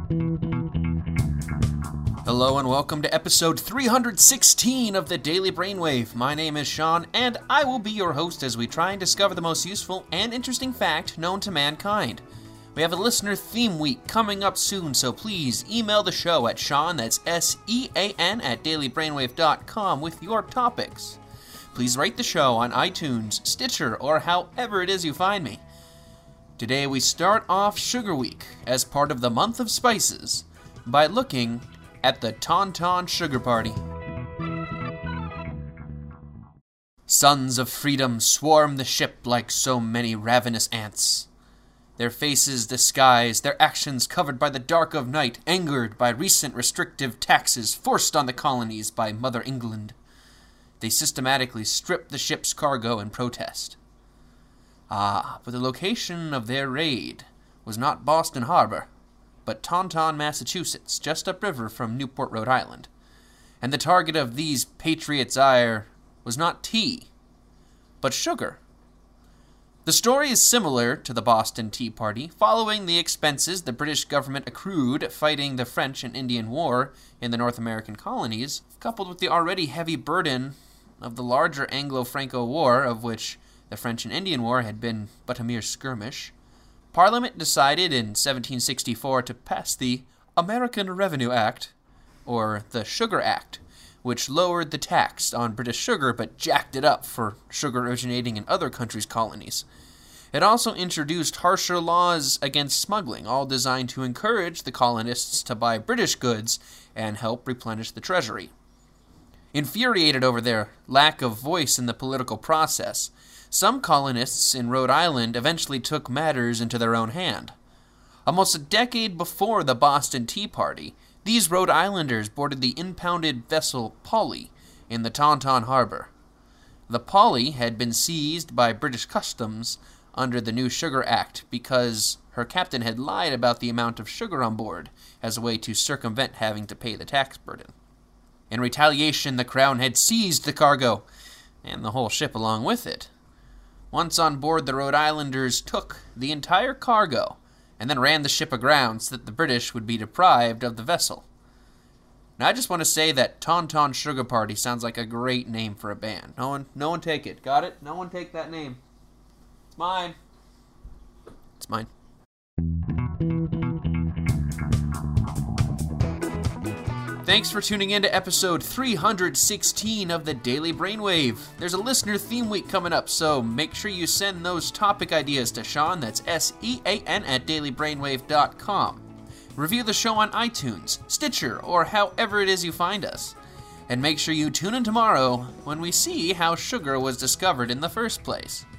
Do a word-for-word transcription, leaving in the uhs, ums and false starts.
Hello and welcome to episode three hundred sixteen of the Daily Brainwave. My name is Sean, and I will be your host as we try and discover the most useful and interesting fact known to mankind. We have a listener theme week coming up soon, so please email the show at Sean, that's S E A N, at daily brainwave dot com with your topics. Please rate the show on iTunes, Stitcher, or however it is you find me. Today we start off Sugar Week as part of the month of spices by looking at the Tauntaun Sugar Party. Sons of freedom swarm the ship like so many ravenous ants. Their faces disguised, their actions covered by the dark of night, angered by recent restrictive taxes forced on the colonies by Mother England. They systematically strip the ship's cargo in protest. Ah, but the location of their raid was not Boston Harbor, but Tauntaun, Massachusetts, just upriver from Newport, Rhode Island. And the target of these patriots' ire was not tea, but sugar. The story is similar to the Boston Tea Party, following the expenses the British government accrued fighting the French and Indian War in the North American colonies, coupled with the already heavy burden of the larger Anglo-Franco War, of which the French and Indian War had been but a mere skirmish. Parliament decided in seventeen sixty-four to pass the American Revenue Act, or the Sugar Act, which lowered the tax on British sugar but jacked it up for sugar originating in other countries' colonies. It also introduced harsher laws against smuggling, all designed to encourage the colonists to buy British goods and help replenish the treasury. Infuriated over their lack of voice in the political process, some colonists in Rhode Island eventually took matters into their own hand. Almost a decade before the Boston Tea Party, these Rhode Islanders boarded the impounded vessel Polly in the Tauntaun Harbor. The Polly had been seized by British Customs under the new Sugar Act because her captain had lied about the amount of sugar on board as a way to circumvent having to pay the tax burden. In retaliation, the Crown had seized the cargo, and the whole ship along with it. Once on board, the Rhode Islanders took the entire cargo and then ran the ship aground so that the British would be deprived of the vessel. Now, I just want to say that Tauntaun Sugar Party sounds like a great name for a band. No one, no one take it. Got it? No one take that name. It's mine. It's mine. Thanks for tuning in to episode three hundred sixteen of the Daily Brainwave. There's a listener theme week coming up, so make sure you send those topic ideas to Sean, that's S E A N, at daily brainwave dot com. Review the show on iTunes, Stitcher, or however it is you find us. And make sure you tune in tomorrow when we see how sugar was discovered in the first place.